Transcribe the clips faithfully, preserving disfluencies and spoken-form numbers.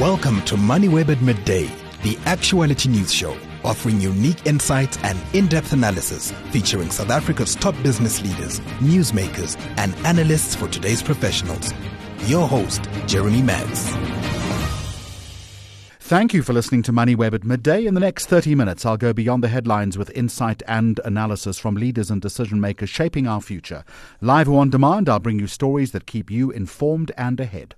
Welcome to MoneyWeb at Midday, the actuality news show, offering unique insights and in-depth analysis featuring South Africa's top business leaders, newsmakers, and analysts for today's professionals. Your host, Jeremy Maggs. Thank you for listening to MoneyWeb at Midday. In the next thirty minutes, I'll go beyond the headlines with insight and analysis from leaders and decision makers shaping our future. Live or on demand, I'll bring you stories that keep you informed and ahead.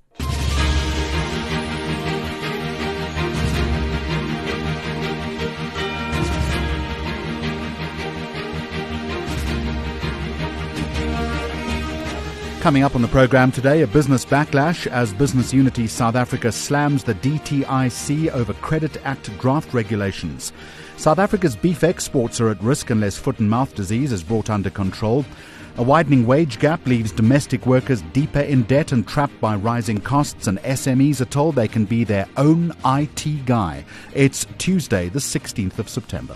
Coming up on the programme today, a business backlash as Business Unity South Africa slams the D T I C over Credit Act draft regulations. South Africa's beef exports are at risk unless foot and mouth disease is brought under control. A widening wage gap leaves domestic workers deeper in debt and trapped by rising costs, and S M Es are told they can be their own I T guy. It's Tuesday, the sixteenth of September.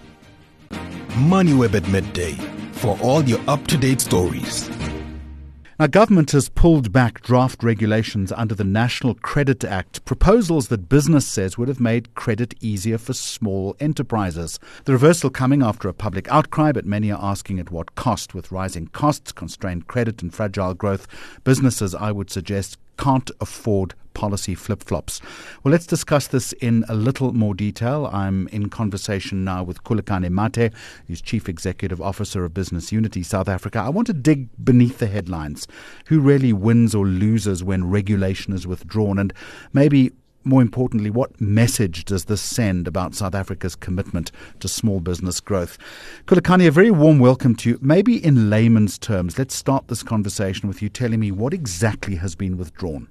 MoneyWeb at Midday, for all your up-to-date stories. Now, government has pulled back draft regulations under the National Credit Act, proposals that business says would have made credit easier for small enterprises. The reversal coming after a public outcry, but many are asking at what cost. With rising costs, constrained credit and fragile growth, businesses, I would suggest, can't afford policy flip-flops. Well, let's discuss this in a little more detail. I'm in conversation now with Khulekani Mathe, who's Chief Executive Officer of Business Unity South Africa. I want to dig beneath the headlines. Who really wins or loses when regulation is withdrawn? And maybe more importantly, what message does this send about South Africa's commitment to small business growth? Khulekani, a very warm welcome to you. Maybe in layman's terms, let's start this conversation with you telling me what exactly has been withdrawn.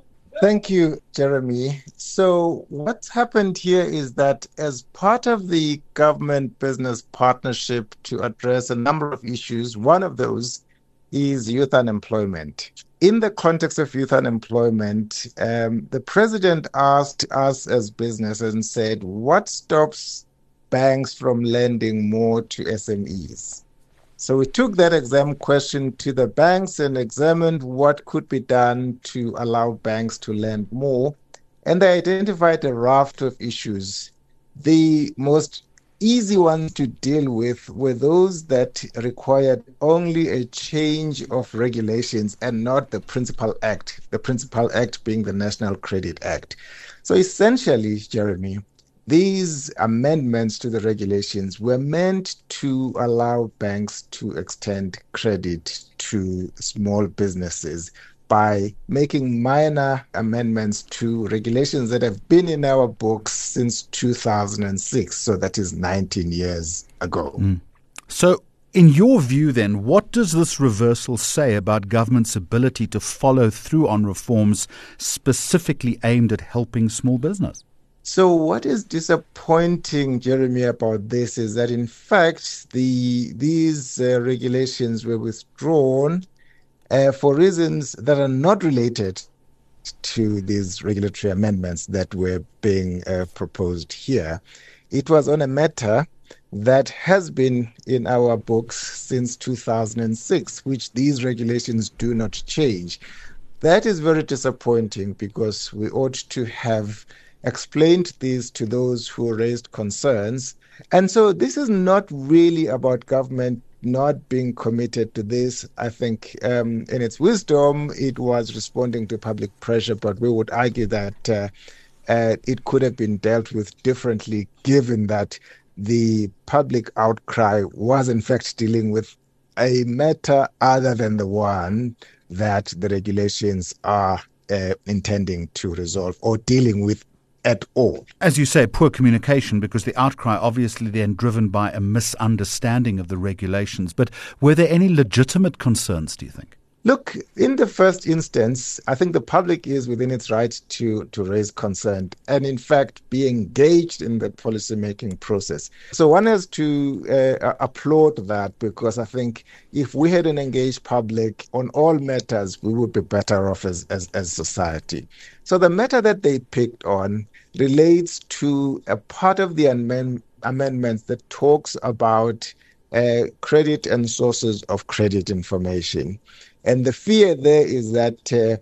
Thank you, Jeremy. So what's happened here is that as part of the government-business partnership to address a number of issues, one of those is youth unemployment. In the context of youth unemployment, um, the president asked us as businesses and said, what stops banks from lending more to S M Es? So we took that exam question to the banks and examined what could be done to allow banks to lend more. And they identified a raft of issues. The most easy ones to deal with were those that required only a change of regulations and not the principal act, the principal act being the National Credit Act. So essentially, Jeremy, these amendments to the regulations were meant to allow banks to extend credit to small businesses by making minor amendments to regulations that have been in our books since two thousand six. So that is nineteen years ago. Mm. So in your view then, what does this reversal say about government's ability to follow through on reforms specifically aimed at helping small business? So what is disappointing, Jeremy, about this is that, in fact, the these uh, regulations were withdrawn uh, for reasons that are not related to these regulatory amendments that were being uh, proposed here. It was on a matter that has been in our books since two thousand six, which these regulations do not change. That is very disappointing because we ought to have explained these to those who raised concerns. And so this is not really about government not being committed to this. I think um, in its wisdom, it was responding to public pressure, but we would argue that uh, uh, it could have been dealt with differently, given that the public outcry was in fact dealing with a matter other than the one that the regulations are uh, intending to resolve or dealing with at all. As you say, poor communication, because the outcry obviously then driven by a misunderstanding of the regulations. But were there any legitimate concerns, do you think? Look, in the first instance, I think the public is within its right to, to raise concern and, in fact, be engaged in the policy-making process. So one has to uh, applaud that, because I think if we had an engaged public on all matters, we would be better off as, as, as society. So the matter that they picked on relates to a part of the amend- amendments that talks about uh, credit and sources of credit information. And the fear there is that uh,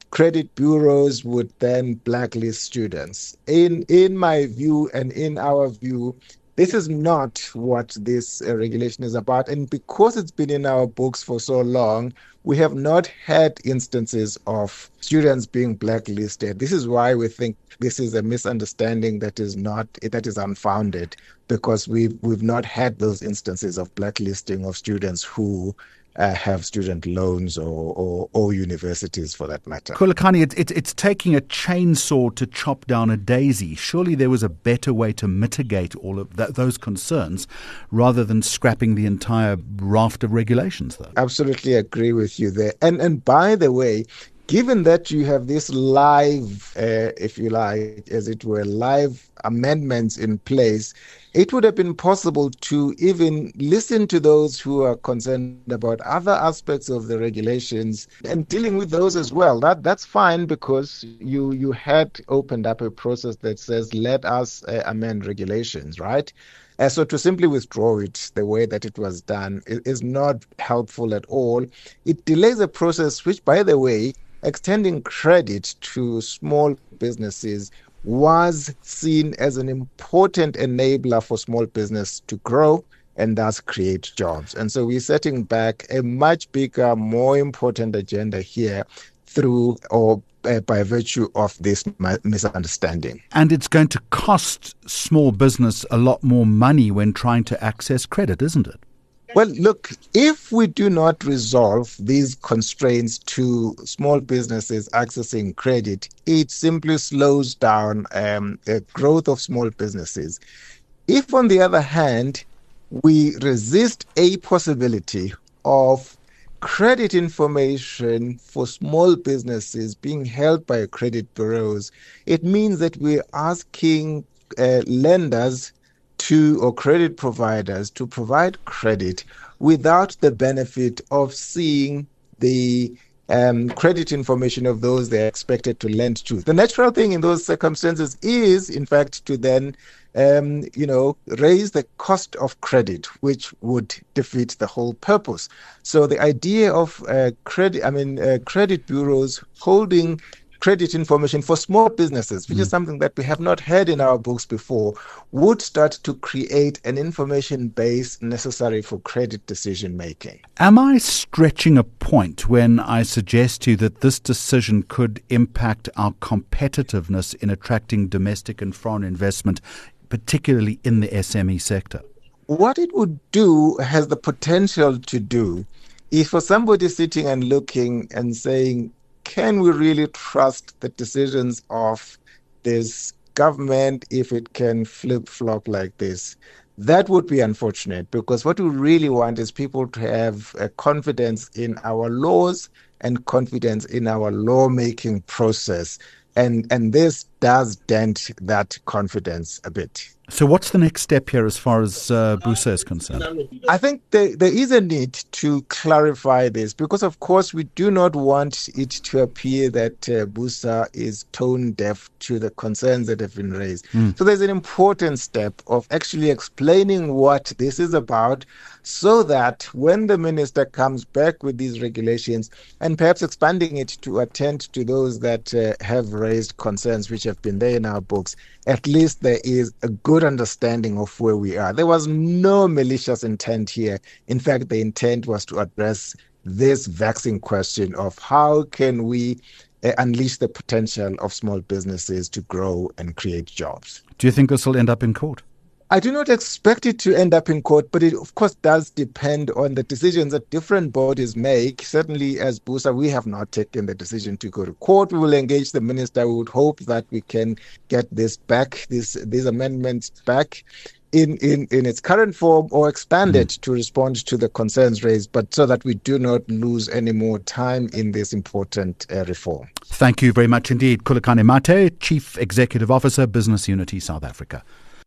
credit bureaus would then blacklist students. In in my view and in our view, this is not what this uh, regulation is about. And because it's been in our books for so long, we have not had instances of students being blacklisted. This is why we think this is a misunderstanding that is not that is unfounded, because we we've not had those instances of blacklisting of students who Uh, have student loans or, or, or universities for that matter. Khulekani, it, it, it's taking a chainsaw to chop down a daisy. Surely there was a better way to mitigate all of that, those concerns rather than scrapping the entire raft of regulations, though. Absolutely agree with you there. And, and by the way, given that you have this live, uh, if you like, as it were, live amendments in place, it would have been possible to even listen to those who are concerned about other aspects of the regulations and dealing with those as well. That that's fine, because you you had opened up a process that says, let us uh, amend regulations, right? Uh, so to simply withdraw it the way that it was done is, is not helpful at all. It delays a process which, by the way, extending credit to small businesses was seen as an important enabler for small business to grow and thus create jobs. And so we're setting back a much bigger, more important agenda here through or uh, by virtue of this misunderstanding. And it's going to cost small business a lot more money when trying to access credit, isn't it? Well, look, if we do not resolve these constraints to small businesses accessing credit, it simply slows down um, the growth of small businesses. If, on the other hand, we resist a possibility of credit information for small businesses being held by credit bureaus, it means that we're asking uh, lenders to or credit providers to provide credit without the benefit of seeing the um, credit information of those they're expected to lend to. The natural thing in those circumstances is, in fact, to then um, you know, raise the cost of credit, which would defeat the whole purpose. So the idea of uh, credit, I mean, uh, credit bureaus holding credit information for small businesses, which mm. is something that we have not had in our books before, would start to create an information base necessary for credit decision making. Am I stretching a point when I suggest to you that this decision could impact our competitiveness in attracting domestic and foreign investment, particularly in the S M E sector? What it would do, has the potential to do, is for somebody sitting and looking and saying, can we really trust the decisions of this government if it can flip-flop like this? That would be unfortunate, because what we really want is people to have a confidence in our laws and confidence in our lawmaking process. And, and this does dent that confidence a bit. So what's the next step here as far as uh, BUSA is concerned? I think there, there is a need to clarify this, because, of course, we do not want it to appear that uh, BUSA is tone deaf to the concerns that have been raised. Mm. So there's an important step of actually explaining what this is about, so that when the minister comes back with these regulations, and perhaps expanding it to attend to those that uh, have raised concerns which have been there in our books, at least there is a good understanding of where we are. There was no malicious intent here. In fact, the intent was to address this vexing question of how can we uh, unleash the potential of small businesses to grow and create jobs. Do you think this will end up in court? I do not expect it to end up in court, but it, of course, does depend on the decisions that different bodies make. Certainly, as BUSA, we have not taken the decision to go to court. We will engage the minister. We would hope that we can get this back, this, these amendments back in, in, in its current form, or expand it to respond to the concerns raised, but so that we do not lose any more time in this important uh, reform. Thank you very much indeed. Khulekani Mathe, Chief Executive Officer, Business Unity South Africa.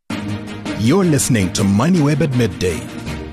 You're listening to MoneyWeb at midday.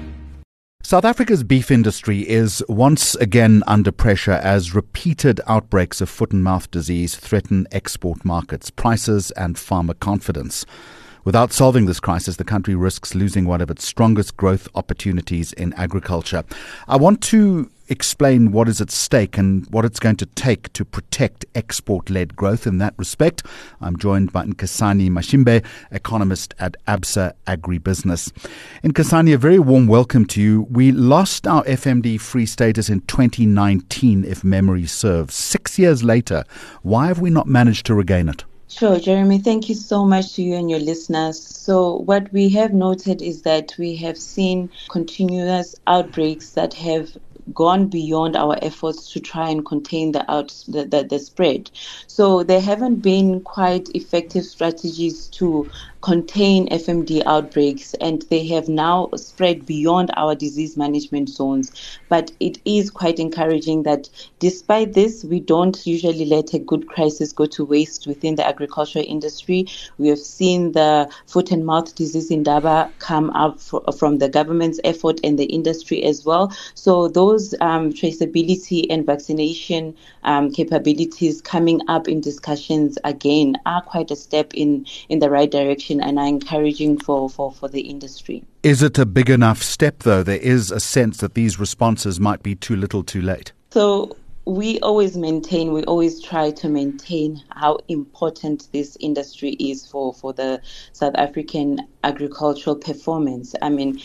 South Africa's beef industry is once again under pressure as repeated outbreaks of foot and mouth disease threaten export markets, prices and farmer confidence. Without solving this crisis, the country risks losing one of its strongest growth opportunities in agriculture. I want to explain what is at stake and what it's going to take to protect export-led growth in that respect. I'm joined by Nkosazana Mashimbe, economist at Absa Agribusiness. Nkosazana, a very warm welcome to you. We lost our F M D-free status in twenty nineteen, if memory serves. Six years later, why have we not managed to regain it? Sure, Jeremy. Thank you so much to you and your listeners. So what we have noted is that we have seen continuous outbreaks that have gone beyond our efforts to try and contain the out the, the, the spread. So there haven't been quite effective strategies to contain F M D outbreaks, and they have now spread beyond our disease management zones. But it is quite encouraging that despite this, we don't usually let a good crisis go to waste within the agricultural industry. We have seen the foot and mouth disease in Daba come up for, from the government's effort and the industry as well. So those um, traceability and vaccination um, capabilities coming up in discussions again are quite a step in, in the right direction and are encouraging for, for, for the industry. Is it a big enough step, though? There is a sense that these responses might be too little too late. So we always maintain, we always try to maintain how important this industry is for, for the South African agricultural performance. I mean,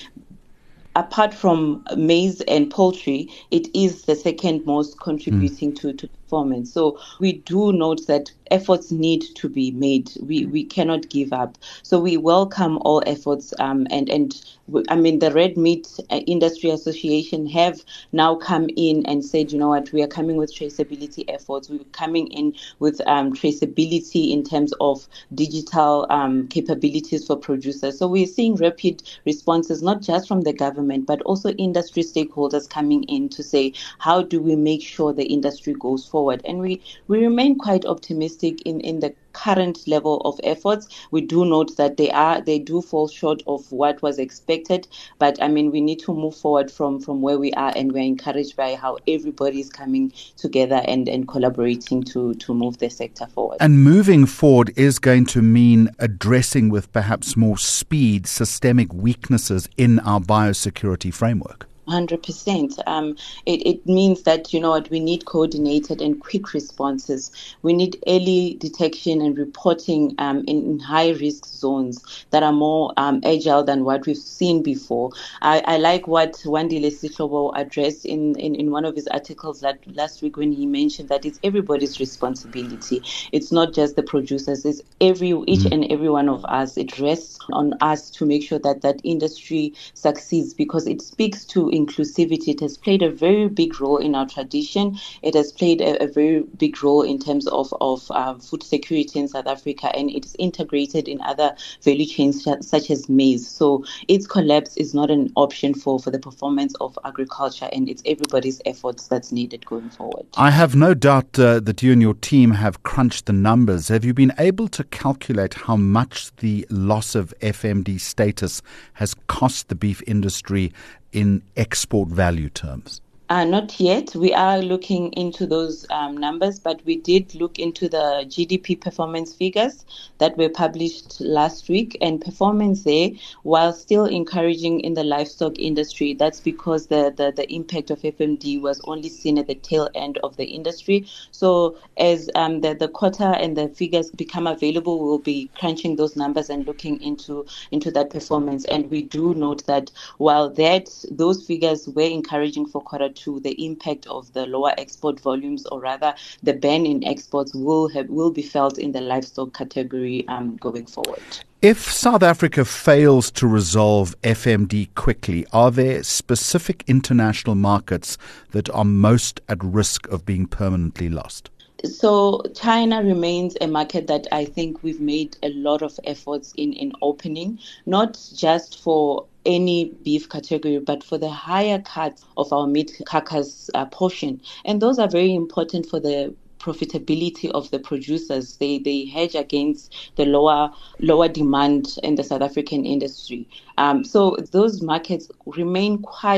apart from maize and poultry, it is the second most contributing mm. to, to performance. So we do note that efforts need to be made. We we cannot give up. So we welcome all efforts. Um, and, and I mean, the Red Meat Industry Association have now come in and said, you know what, we are coming with traceability efforts. We're coming in with um, traceability in terms of digital um, capabilities for producers. So we're seeing rapid responses, not just from the government, but also industry stakeholders coming in to say, how do we make sure the industry goes forward? And we, we remain quite optimistic in, in the current level of efforts. We do note that they are they do fall short of what was expected, but I mean, we need to move forward from, from where we are, and we're encouraged by how everybody is coming together and, and collaborating to, to move the sector forward. And moving forward is going to mean addressing with perhaps more speed systemic weaknesses in our biosecurity framework. one hundred percent. Um, it, it means that, you know what, we need coordinated and quick responses. We need early detection and reporting um, in, in high-risk zones that are more um, agile than what we've seen before. I, I like what Wandile Sihlobo addressed in, in, in one of his articles that last week when he mentioned that it's everybody's responsibility. It's not just the producers. It's every each and every one of us. It rests on us to make sure that that industry succeeds, because it speaks to inclusivity. It has played a very big role in our tradition. It has played a, a very big role in terms of, of uh, food security in South Africa, and it is integrated in other value chains such as maize. So its collapse is not an option for, for the performance of agriculture, and it's everybody's efforts that's needed going forward. I have no doubt uh, that you and your team have crunched the numbers. Have you been able to calculate how much the loss of F M D status has cost the beef industry in export value terms? Uh, not yet. We are looking into those um, numbers, but we did look into the G D P performance figures that were published last week, and performance there, while still encouraging in the livestock industry, that's because the, the, the impact of F M D was only seen at the tail end of the industry. So as um, the, the quota and the figures become available, we'll be crunching those numbers and looking into, into that performance. And we do note that while that those figures were encouraging for quarter to the impact of the lower export volumes, or rather the ban in exports, will have, will be felt in the livestock category um, going forward. If South Africa fails to resolve F M D quickly, are there specific international markets that are most at risk of being permanently lost? So China remains a market that I think we've made a lot of efforts in, in opening, not just for any beef category, but for the higher cuts of our meat carcass uh, portion. And those are very important for the profitability of the producers. They they hedge against the lower lower demand in the South African industry. Um, so those markets remain quite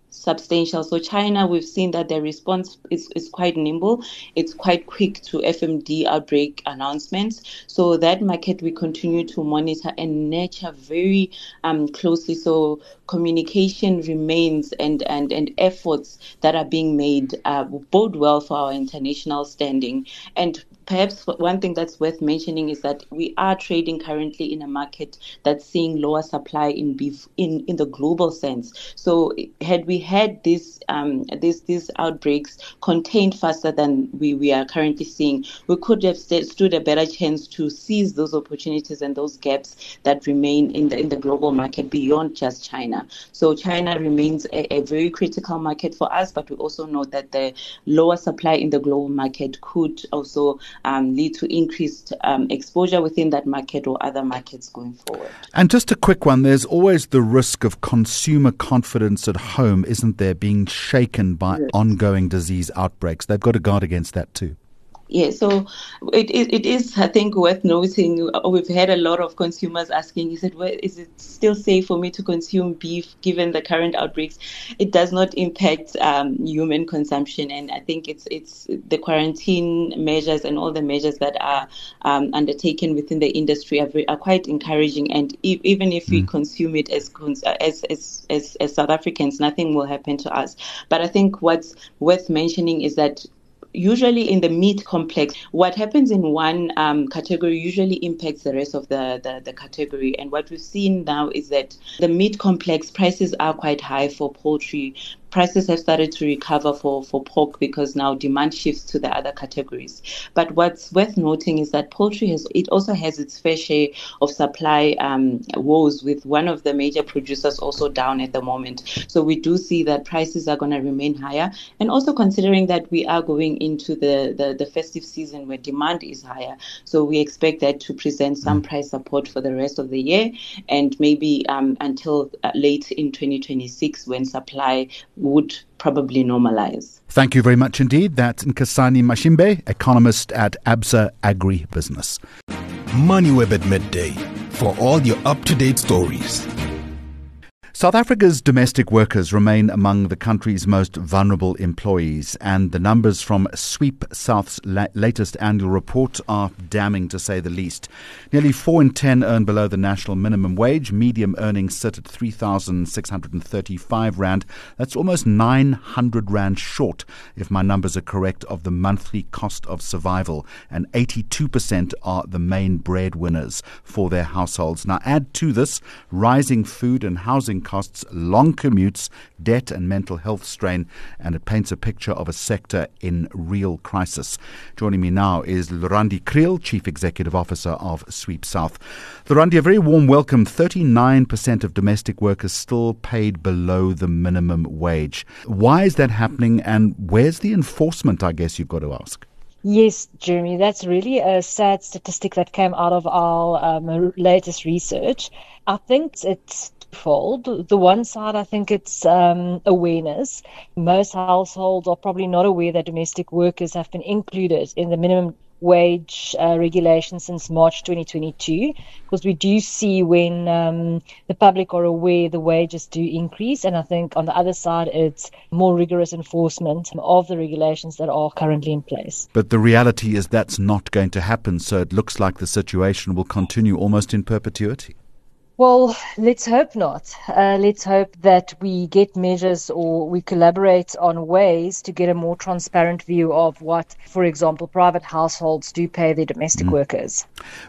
substantial. So China, we've seen that their response is, is quite nimble. It's quite quick to F M D outbreak announcements. So that market we continue to monitor and nurture very um, closely. So communication remains and, and, and efforts that are being made uh, bode well for our international standing. And perhaps one thing that's worth mentioning is that we are trading currently in a market that's seeing lower supply in beef in, in the global sense. So had we had these um, these these outbreaks contained faster than we, we are currently seeing, we could have st- stood a better chance to seize those opportunities and those gaps that remain in the in the global market beyond just China. So China remains a, a very critical market for us, but we also know that the lower supply in the global market could also Um, lead to increased um, exposure within that market or other markets going forward. And just a quick one, there's always the risk of consumer confidence at home, isn't there, being shaken by yes. ongoing disease outbreaks. They've got to guard against that too. Yeah, so it, it it is, I think, worth noting. We've had a lot of consumers asking, is it is it still safe for me to consume beef given the current outbreaks? It does not impact um, human consumption, and I think it's it's the quarantine measures and all the measures that are um, undertaken within the industry are, very, are quite encouraging. And if, even if mm. we consume it as, as as as as South Africans, nothing will happen to us. But I think what's worth mentioning is that usually in the meat complex, what happens in one um, category usually impacts the rest of the, the, the category. And what we've seen now is that the meat complex prices are quite high for poultry. Prices have started to recover for, for pork because now demand shifts to the other categories. But what's worth noting is that poultry has it also has its fair share of supply um, woes, with one of the major producers also down at the moment. So we do see that prices are going to remain higher. And also considering that we are going into the, the, the festive season where demand is higher. So we expect that to present some price support for the rest of the year and maybe um, until uh, late in twenty twenty-six when supply would probably normalize. Thank you very much indeed. That's Nkosazana Mashimbe, economist at Absa Agribusiness. MoneyWeb at midday for all your up-to-date stories. South Africa's domestic workers remain among the country's most vulnerable employees, and the numbers from Sweep South's la- latest annual report are damning, to say the least. Nearly four in ten earn below the national minimum wage. Medium earnings sit at three thousand six hundred thirty-five rand. That's almost nine hundred rand short, if my numbers are correct, of the monthly cost of survival, and eighty-two percent are the main breadwinners for their households. Now add to this rising food and housing costs, long commutes, debt and mental health strain, and it paints a picture of a sector in real crisis. Joining me now is Lurandi Kriel, Chief Executive Officer of Sweep South. Lurandi, a very warm welcome. thirty-nine percent of domestic workers still paid below the minimum wage. Why is that happening, and where's the enforcement, I guess you've got to ask? Yes, Jeremy, that's really a sad statistic that came out of our um, latest research. I think it's fold. The one side, I think it's um, awareness. Most households are probably not aware that domestic workers have been included in the minimum wage uh, regulation since March twenty twenty-two, because we do see when um, the public are aware, the wages do increase. And I think on the other side, it's more rigorous enforcement of the regulations that are currently in place. But the reality is that's not going to happen. So it looks like the situation will continue almost in perpetuity. Well, let's hope not. Uh, let's hope that we get measures or we collaborate on ways to get a more transparent view of what, for example, private households do pay their domestic mm. workers.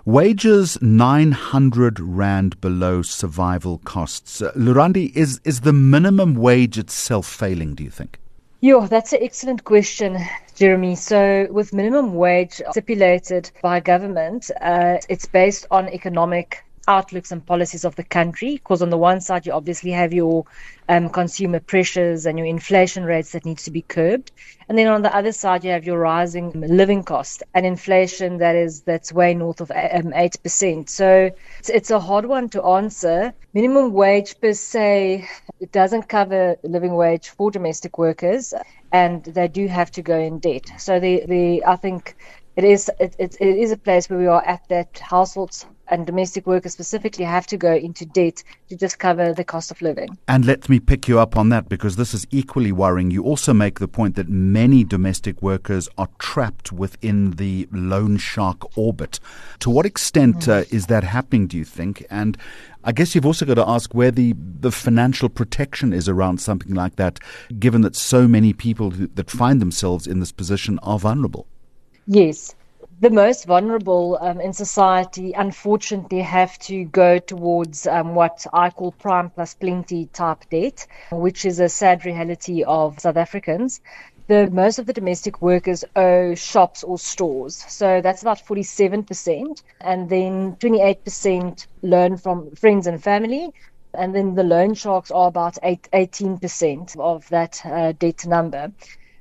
Wages nine hundred rand below survival costs. Uh, Lurandi, is, is the minimum wage itself failing, do you think? Yeah, that's an excellent question, Jeremy. So with minimum wage stipulated by government, uh, it's based on economic outlooks and policies of the country, because on the one side you obviously have your um, consumer pressures and your inflation rates that needs to be curbed, and then on the other side you have your rising living cost and inflation that is that's way north of um, eight percent. So it's, it's a hard one to answer. Minimum wage per se, it doesn't cover living wage for domestic workers, and they do have to go in debt. So the the I think It is it, it, it is a place where we are at that households and domestic workers specifically have to go into debt to just cover the cost of living. And let me pick you up on that, because this is equally worrying. You also make the point that many domestic workers are trapped within the loan shark orbit. To what extent uh, is that happening, do you think? And I guess you've also got to ask where the, the financial protection is around something like that, given that so many people who, that find themselves in this position are vulnerable. Yes. The most vulnerable um, in society, unfortunately, have to go towards um, what I call prime plus plenty type debt, which is a sad reality of South Africans. The most of the domestic workers owe shops or stores. So that's about forty-seven percent. And then twenty-eight percent loan from friends and family. And then the loan sharks are about eighteen percent of that uh, debt number.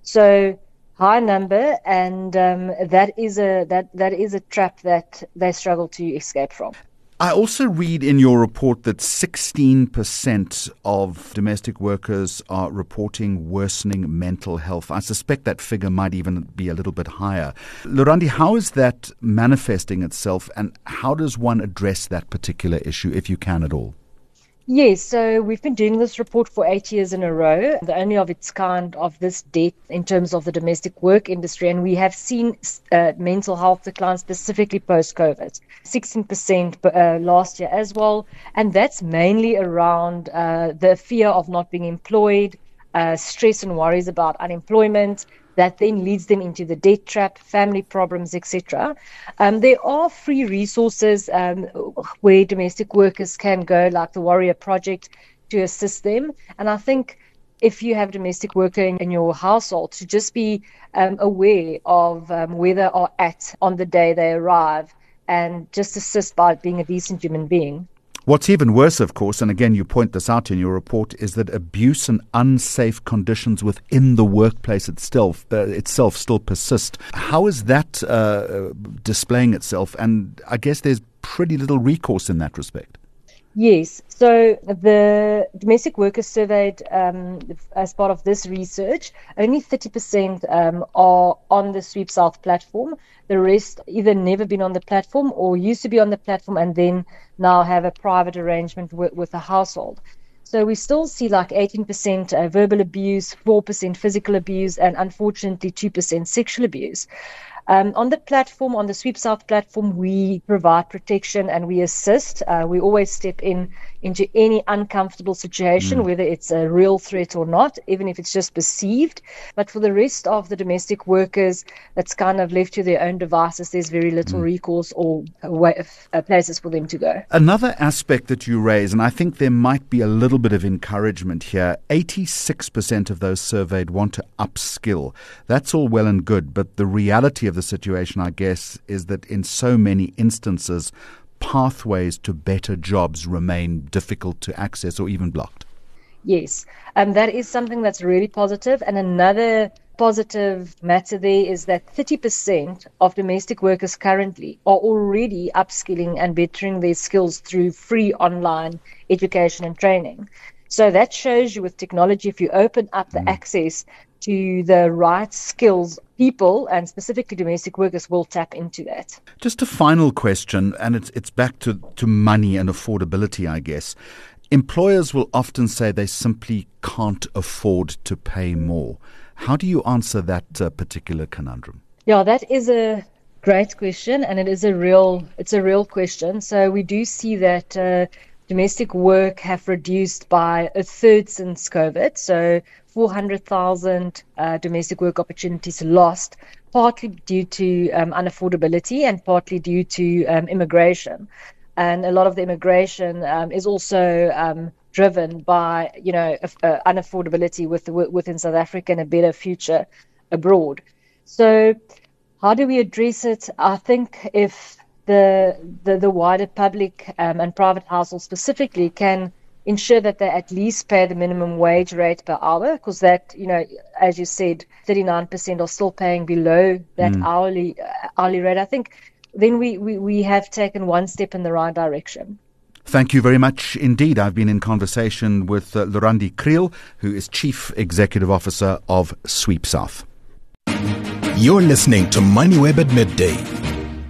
So high number, and um, that is a that that is a trap that they struggle to escape from. I also read in your report that sixteen percent of domestic workers are reporting worsening mental health. I suspect that figure might even be a little bit higher. Lurandi, how is that manifesting itself, and how does one address that particular issue, if you can at all? Yes, so we've been doing this report for eight years in a row, the only of its kind of this depth in terms of the domestic work industry, and we have seen uh, mental health decline specifically post-COVID, sixteen percent uh, last year as well, and that's mainly around uh, the fear of not being employed, uh, stress and worries about unemployment, that then leads them into the debt trap, family problems, et cetera. Um, there are free resources um, where domestic workers can go, like the Warrior Project, to assist them. And I think if you have a domestic worker in, in your household, to just be um, aware of um, where they are at on the day they arrive, and just assist by being a decent human being. What's even worse, of course, and again you point this out in your report, is that abuse and unsafe conditions within the workplace itself uh, itself still persist. How is that uh, displaying itself? And I guess there's pretty little recourse in that respect. Yes. So the domestic workers surveyed um, as part of this research, only thirty percent um, are on the Sweep South platform. The rest either never been on the platform or used to be on the platform and then now have a private arrangement with, with a household. So we still see like eighteen percent uh, verbal abuse, four percent physical abuse, and unfortunately two percent sexual abuse. Um, on the platform, on the Sweep South platform, we provide protection and we assist. Uh, we always step in into any uncomfortable situation, mm. whether it's a real threat or not, even if it's just perceived. But for the rest of the domestic workers that's kind of left to their own devices, there's very little mm. recourse or way of, uh, places for them to go. Another aspect that you raise, and I think there might be a little bit of encouragement here, eighty-six percent of those surveyed want to upskill. That's all well and good, but the reality of the situation, I guess, is that in so many instances, pathways to better jobs remain difficult to access or even blocked. Yes, um, that is something that's really positive. And another positive matter there is that thirty percent of domestic workers currently are already upskilling and bettering their skills through free online education and training. So that shows you with technology, if you open up the mm. access to the right skills, people, and specifically domestic workers, will tap into that. Just a final question, and it's it's back to, to money and affordability, I guess. Employers will often say they simply can't afford to pay more. How do you answer that uh, particular conundrum? Yeah, that is a great question, and it is a real it's a real question. So we do see that uh, domestic work have reduced by a third since COVID. So four hundred thousand uh, domestic work opportunities lost, partly due to um, unaffordability and partly due to um, immigration. And a lot of the immigration um, is also um, driven by, you know, uh, unaffordability with, within South Africa and a better future abroad. So how do we address it? I think if the the, the wider public um, and private households specifically can ensure that they at least pay the minimum wage rate per hour, because that, you know, as you said, thirty-nine percent are still paying below that mm. hourly uh, hourly rate. I think then we, we, we have taken one step in the right direction. Thank you very much indeed. I've been in conversation with uh, Lurandi Kriel, who is Chief Executive Officer of Sweep South. You're listening to MoneyWeb at Midday.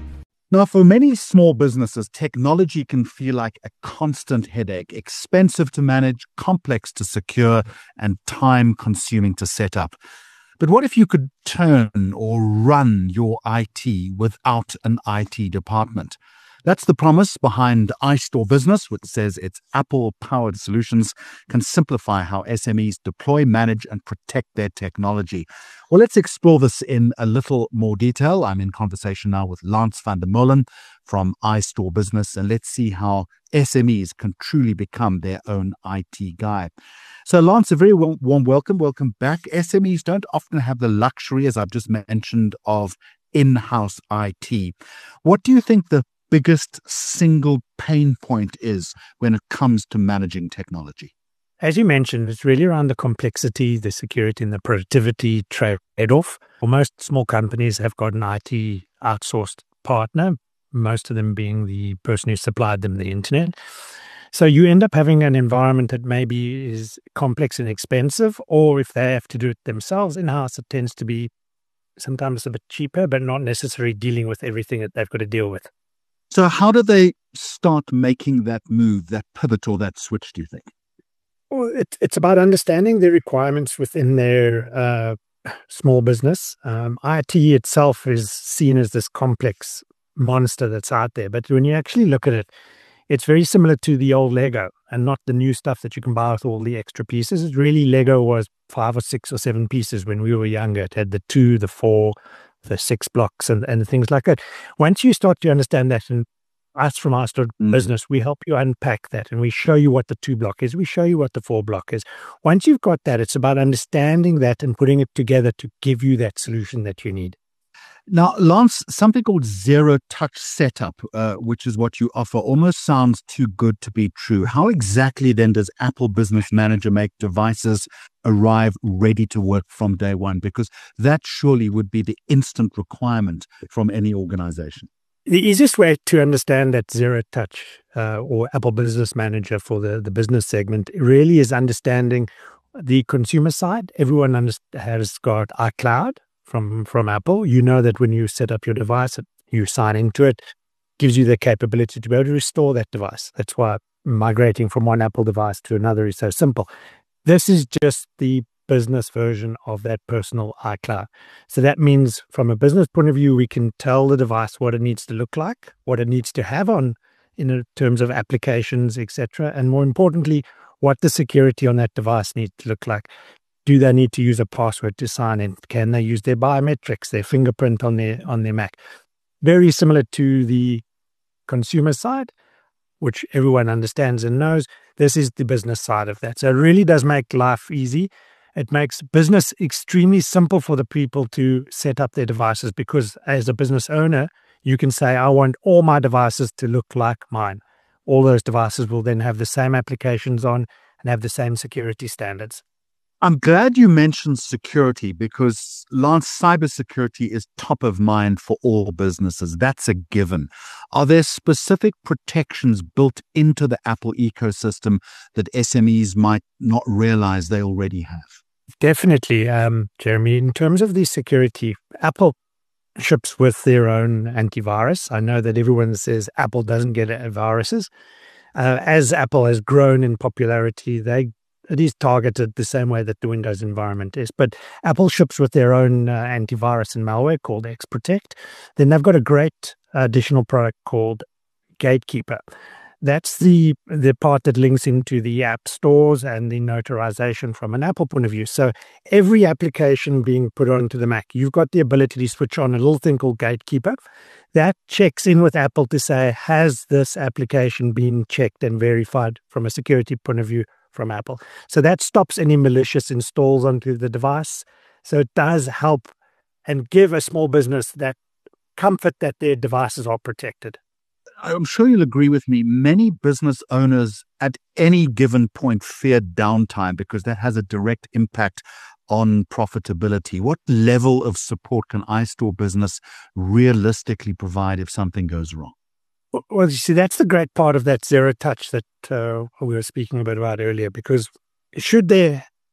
Now, for many small businesses, technology can feel like a constant headache, expensive to manage, complex to secure, and time-consuming to set up. But what if you could turn or run your I T without an I T department? That's the promise behind iStore Business, which says its Apple-powered solutions can simplify how S M Es deploy, manage, and protect their technology. Well, let's explore this in a little more detail. I'm in conversation now with Lance van der Molen from iStore Business, and let's see how S M Es can truly become their own I T guy. So, Lance, a very warm welcome. Welcome back. S M Es don't often have the luxury, as I've just mentioned, of in-house I T. What do you think the biggest single pain point is when it comes to managing technology? As you mentioned, it's really around the complexity, the security, and the productivity trade-off. Well, most small companies have got an I T outsourced partner, most of them being the person who supplied them the internet. So you end up having an environment that maybe is complex and expensive, or if they have to do it themselves in-house, it tends to be sometimes a bit cheaper, but not necessarily dealing with everything that they've got to deal with. So how do they start making that move, that pivot or that switch, do you think? Well, it, it's about understanding the requirements within their uh, small business. Um, I T itself is seen as this complex monster that's out there. But when you actually look at it, it's very similar to the old Lego and not the new stuff that you can buy with all the extra pieces. It really, Lego was five or six or seven pieces when we were younger. It had the two, the four, the six blocks and, and things like that. Once you start to understand that, and us from iStore mm. Business, we help you unpack that and we show you what the two block is. We show you what the four block is. Once you've got that, it's about understanding that and putting it together to give you that solution that you need. Now, Lance, something called zero touch setup, uh, which is what you offer, almost sounds too good to be true. How exactly then does Apple Business Manager make devices arrive ready to work from day one? Because that surely would be the instant requirement from any organization. The easiest way to understand that zero touch uh, or Apple Business Manager for the, the business segment really is understanding the consumer side. Everyone has got iCloud. From from Apple. You know that when you set up your device, you sign into it, gives you the capability to be able to restore that device. That's why migrating from one Apple device to another is so simple. This is just the business version of that personal iCloud. So that means from a business point of view, we can tell the device what it needs to look like, what it needs to have on in terms of applications, et cetera, and more importantly, what the security on that device needs to look like. Do they need to use a password to sign in? Can they use their biometrics, their fingerprint on their on their Mac? Very similar to the consumer side, which everyone understands and knows. This is the business side of that. So it really does make life easy. It makes business extremely simple for the people to set up their devices because as a business owner, you can say, I want all my devices to look like mine. All those devices will then have the same applications on and have the same security standards. I'm glad you mentioned security because, Lance, cybersecurity is top of mind for all businesses. That's a given. Are there specific protections built into the Apple ecosystem that S M Es might not realize they already have? Definitely, um, Jeremy. In terms of the security, Apple ships with their own antivirus. I know that everyone says Apple doesn't get viruses. Uh, as Apple has grown in popularity, they It is targeted the same way that the Windows environment is. But Apple ships with their own uh, antivirus and malware called XProtect. Then they've got a great additional product called Gatekeeper. That's the the part that links into the app stores and the notarization from an Apple point of view. So every application being put onto the Mac, you've got the ability to switch on a little thing called Gatekeeper. That checks in with Apple to say, has this application been checked and verified from a security point of view from Apple? So that stops any malicious installs onto the device. So it does help and give a small business that comfort that their devices are protected. I'm sure you'll agree with me. Many business owners at any given point fear downtime because that has a direct impact on profitability. What level of support can iStore Business realistically provide if something goes wrong? Well, you see, that's the great part of that zero touch that uh, we were speaking a bit about earlier, because should there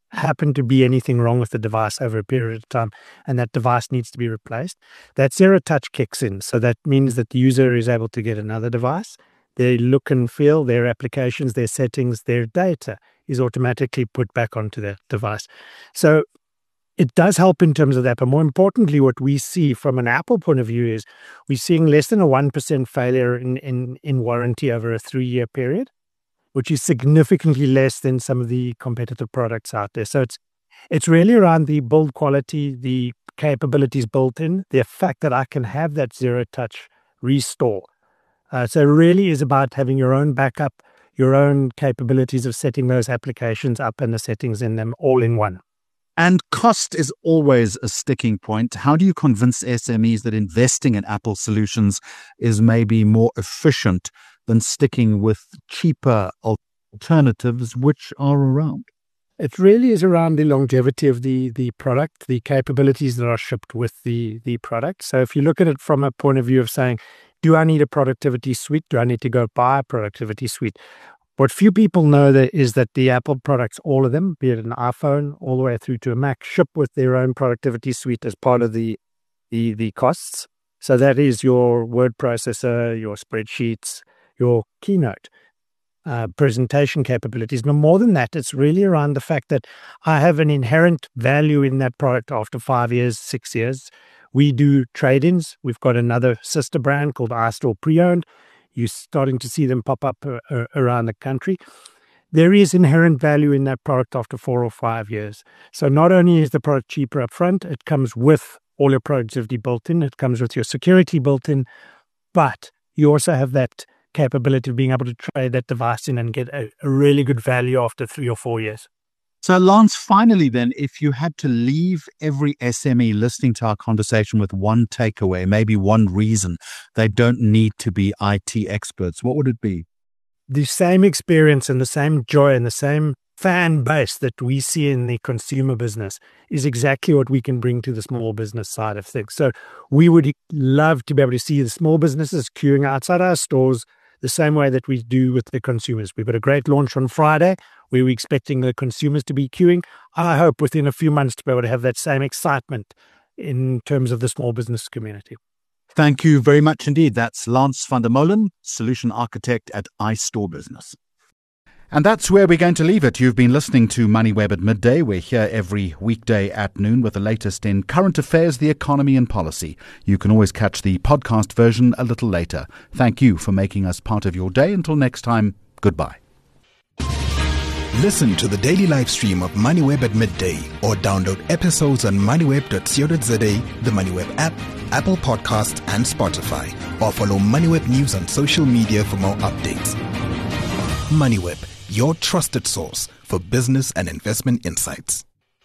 happen to be anything wrong with the device over a period of time and that device needs to be replaced, that zero touch kicks in. So that means that the user is able to get another device. Their look and feel, their applications, their settings, their data is automatically put back onto that device. So it does help in terms of that. But more importantly, what we see from an Apple point of view is we're seeing less than a one percent failure in, in, in warranty over a three-year period, which is significantly less than some of the competitive products out there. So it's it's really around the build quality, the capabilities built in, the fact that I can have that zero-touch restore. Uh, so it really is about having your own backup, your own capabilities of setting those applications up and the settings in them all in one. And cost is always a sticking point. How do you convince S M Es that investing in Apple solutions is maybe more efficient than sticking with cheaper alternatives which are around? It really is around the longevity of the, the product, the capabilities that are shipped with the, the product. So if you look at it from a point of view of saying, do I need a productivity suite? Do I need to go buy a productivity suite? What few people know that is that the Apple products, all of them, be it an iPhone all the way through to a Mac, ship with their own productivity suite as part of the the, the costs. So that is your word processor, your spreadsheets, your Keynote, uh, presentation capabilities. But more than that, it's really around the fact that I have an inherent value in that product after five years, six years. We do trade-ins. We've got another sister brand called iStore Pre-Owned. You're starting to see them pop up uh, around the country. There is inherent value in that product after four or five years. So not only is the product cheaper up front, it comes with all your productivity built in, it comes with your security built in, but you also have that capability of being able to trade that device in and get a, a really good value after three or four years. So Lance, finally then, if you had to leave every S M E listening to our conversation with one takeaway, maybe one reason they don't need to be I T experts, what would it be? The same experience and the same joy and the same fan base that we see in the consumer business is exactly what we can bring to the small business side of things. So we would love to be able to see the small businesses queuing outside our stores the same way that we do with the consumers. We've got a great launch on Friday where we're expecting the consumers to be queuing. I hope within a few months to be able to have that same excitement in terms of the small business community. Thank you very much indeed. That's Lance van der Molen, Solution Architect at iStore Business. And that's where we're going to leave it. You've been listening to MoneyWeb at Midday. We're here every weekday at noon with the latest in current affairs, the economy and policy. You can always catch the podcast version a little later. Thank you for making us part of your day. Until next time, goodbye. Listen to the daily live stream of MoneyWeb at midday or download episodes on moneyweb dot co dot za, the MoneyWeb app, Apple Podcasts and Spotify, or follow MoneyWeb News on social media for more updates. MoneyWeb, your trusted source for business and investment insights.